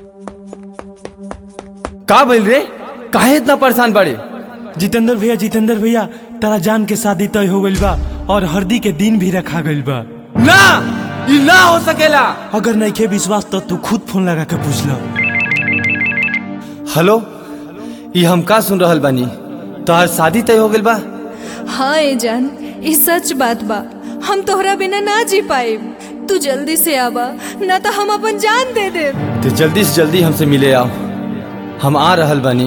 का बोल रे? काहे इतना परेशान बड़े? जितेंद्र भैया तारा जान के शादी तय हो गइल बा और हल्दी के दिन भी रखा गइल बा। ना, ये ना हो सकेला। अगर नइखे विश्वास तो तू खुद फोन लगा के पूछ लो। हेलो, ये हम का सुन रहल बानी? तोहर शादी तय हो गइल बा? हाँ ए जान, ये सच बात बा। हम तोहरा बिना ना जी पाए। तू जल्दी से आवा, ना तो हम अपन जान दे दे। तो जल्दी से जल्दी हमसे मिले आओ। हम आ रहल बानी।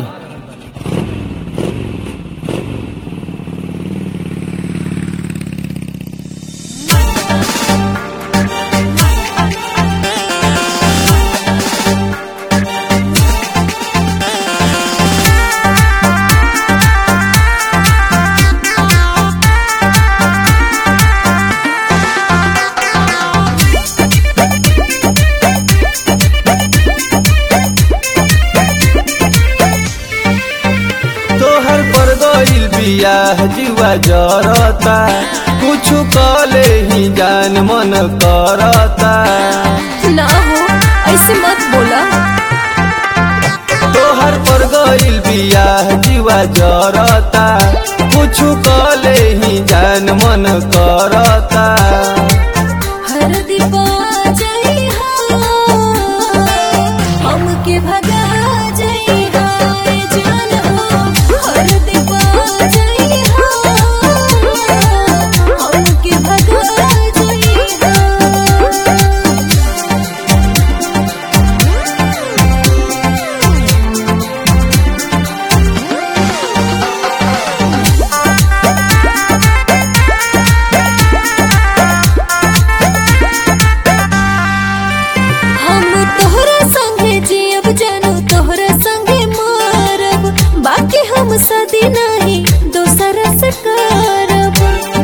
बियाह जुआ जरता, कुछ कले ही जान मन करता। ना हो, ऐसे मत बोला। तोहर पर गइल बियाह जुआ जरता, कुछ कले ही जान मन करता। हर दीपा जाई हो, हमके भगा जाई हो जान हो। हर दीपा जाई हो, हमके भगा जाई हो। हम शादी नहीं दोसर से करब।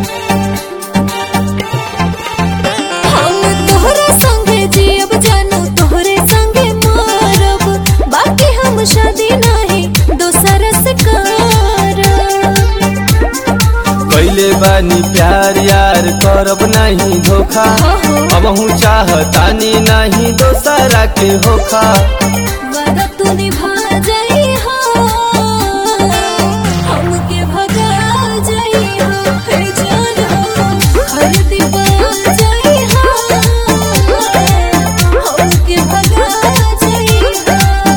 हम तोहरे संगे जियब जानू, तोहरे संगे मरब। बाकी हम शादी नहीं दोसर से करब। पहले बानी प्यार यार करब नहीं धोखा। अब हूँ चाहतानी नहीं दोसरा के होखा। वादा तू निभा जाई हो, हमके भगा जाई हो हे जान हो। हर दीपा जाई हो, हमके भगा जाई हो।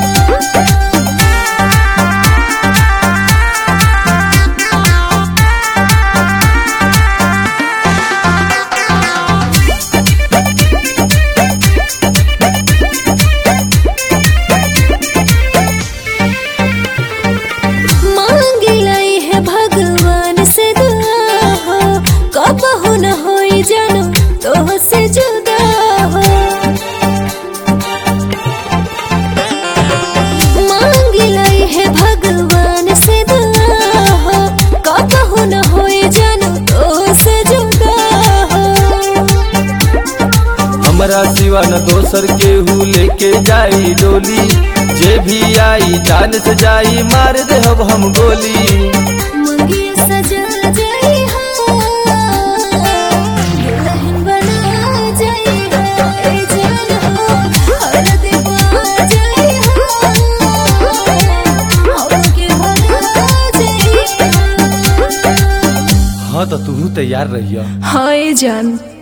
कबहू न होई जानू तोह से जुदा हो। मांगी लाई है भगवान से दुआ हो। कबहू न होई जानू तोह से जुदा हो। हमरा सिवा न दोसर केहू लेके जाई डोली। जे भी आई जान से जाई, मार देहब हम गोली। मंगी सजा जाई हो, दुल्हन बना जाई हो ए जान हो। हर दीपा जाई हो, हमके भगा जाई हो। हाँ तो तू तैयार रहिया। हाँ ए जान।